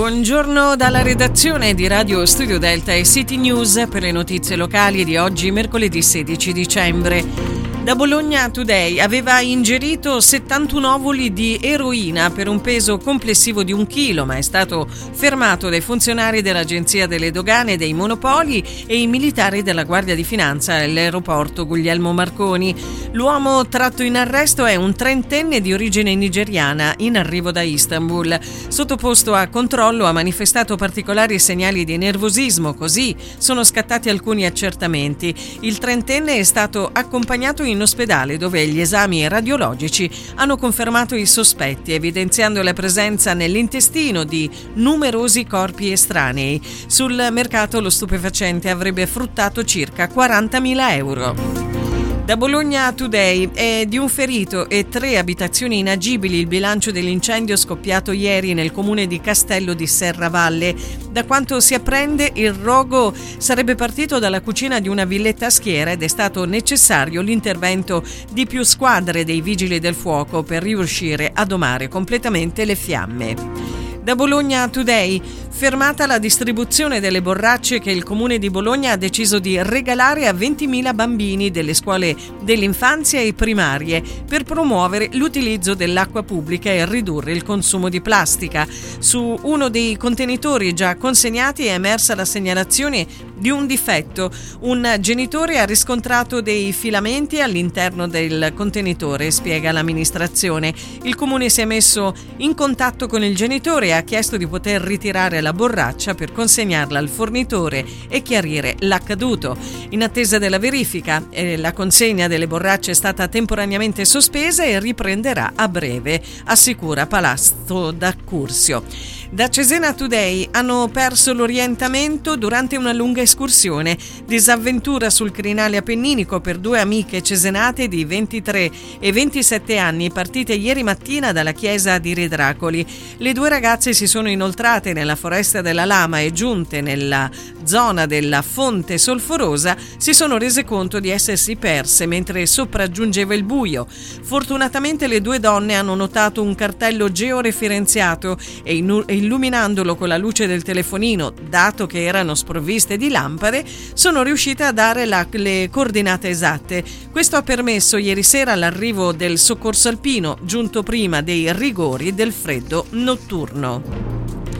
Buongiorno dalla redazione di Radio Studio Delta e City News per le notizie locali di oggi, mercoledì 16 dicembre. Da Bologna Today aveva ingerito 71 ovuli di eroina per un peso complessivo di 1 chilo, ma è stato fermato dai funzionari dell'Agenzia delle Dogane e dei Monopoli e i militari della Guardia di Finanza all'aeroporto Guglielmo Marconi. L'uomo tratto in arresto è un trentenne di origine nigeriana in arrivo da Istanbul. Sottoposto a controllo ha manifestato particolari segnali di nervosismo, così sono scattati alcuni accertamenti. Il trentenne è stato accompagnato in ospedale dove gli esami radiologici hanno confermato i sospetti, evidenziando la presenza nell'intestino di numerosi corpi estranei. Sul mercato lo stupefacente avrebbe fruttato circa 40.000 euro. Da Bologna Today è di un ferito e 3 abitazioni inagibili il bilancio dell'incendio scoppiato ieri nel comune di Castello di Serravalle. Da quanto si apprende, il rogo sarebbe partito dalla cucina di una villetta a schiera ed è stato necessario l'intervento di più squadre dei vigili del fuoco per riuscire a domare completamente le fiamme. Da Bologna Today, fermata la distribuzione delle borracce che il Comune di Bologna ha deciso di regalare a 20.000 bambini delle scuole dell'infanzia e primarie per promuovere l'utilizzo dell'acqua pubblica e ridurre il consumo di plastica. Su uno dei contenitori già consegnati è emersa la segnalazione di un difetto. Un genitore ha riscontrato dei filamenti all'interno del contenitore, spiega l'amministrazione. Il Comune si è messo in contatto con il genitore e ha chiesto di poter ritirare la borraccia per consegnarla al fornitore e chiarire l'accaduto. In attesa della verifica, la consegna delle borracce è stata temporaneamente sospesa e riprenderà a breve, assicura Palazzo d'Accursio. Da Cesena Today hanno perso l'orientamento durante una lunga escursione. Disavventura sul crinale appenninico per 2 amiche cesenate di 23 e 27 anni partite ieri mattina dalla chiesa di Redracoli. Le 2 ragazze si sono inoltrate nella foresta della Lama e giunte nella zona della Fonte Solforosa si sono rese conto di essersi perse mentre sopraggiungeva il buio. Fortunatamente le 2 donne hanno notato un cartello georeferenziato e illuminandolo con la luce del telefonino, dato che erano sprovviste di lampade, sono riuscite a dare le coordinate esatte. Questo ha permesso ieri sera l'arrivo del soccorso alpino, giunto prima dei rigori del freddo notturno.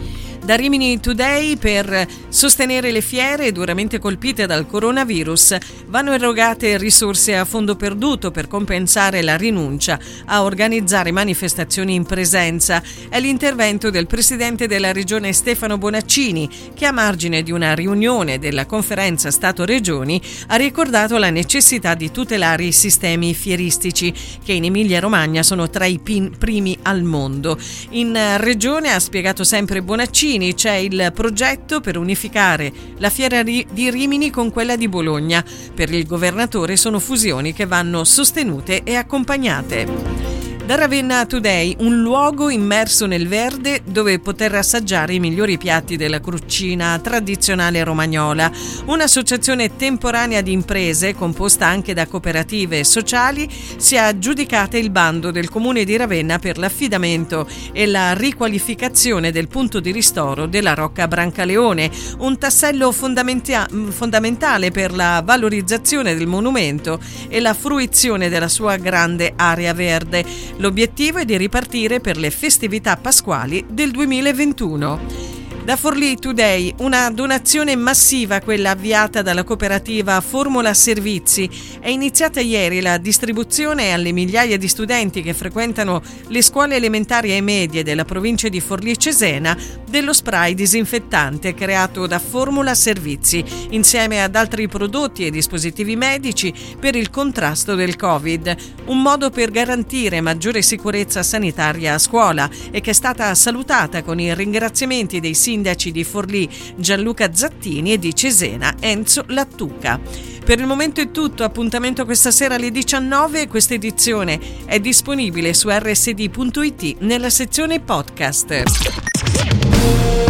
Da Rimini Today, per sostenere le fiere duramente colpite dal coronavirus, vanno erogate risorse a fondo perduto per compensare la rinuncia a organizzare manifestazioni in presenza. È l'intervento del presidente della regione Stefano Bonaccini, che a margine di una riunione della conferenza Stato-Regioni ha ricordato la necessità di tutelare i sistemi fieristici, che in Emilia-Romagna sono tra i primi al mondo. In regione, ha spiegato sempre Bonaccini, c'è il progetto per unificare la fiera di Rimini con quella di Bologna. Per il governatore sono fusioni che vanno sostenute e accompagnate. Da Ravenna Today, un luogo immerso nel verde dove poter assaggiare i migliori piatti della cucina tradizionale romagnola. Un'associazione temporanea di imprese, composta anche da cooperative sociali, si è aggiudicata il bando del Comune di Ravenna per l'affidamento e la riqualificazione del punto di ristoro della Rocca Brancaleone, un tassello fondamentale per la valorizzazione del monumento e la fruizione della sua grande area verde. L'obiettivo è di ripartire per le festività pasquali del 2021. Da Forlì Today, una donazione massiva, quella avviata dalla cooperativa Formula Servizi. È iniziata ieri la distribuzione alle migliaia di studenti che frequentano le scuole elementari e medie della provincia di Forlì Cesena dello spray disinfettante creato da Formula Servizi, insieme ad altri prodotti e dispositivi medici per il contrasto del Covid. Un modo per garantire maggiore sicurezza sanitaria a scuola e che è stata salutata con i ringraziamenti dei sindaci di Forlì Gianluca Zattini e di Cesena Enzo Lattuca. Per il momento è tutto, appuntamento questa sera alle 19. Questa edizione è disponibile su rsd.it nella sezione podcast.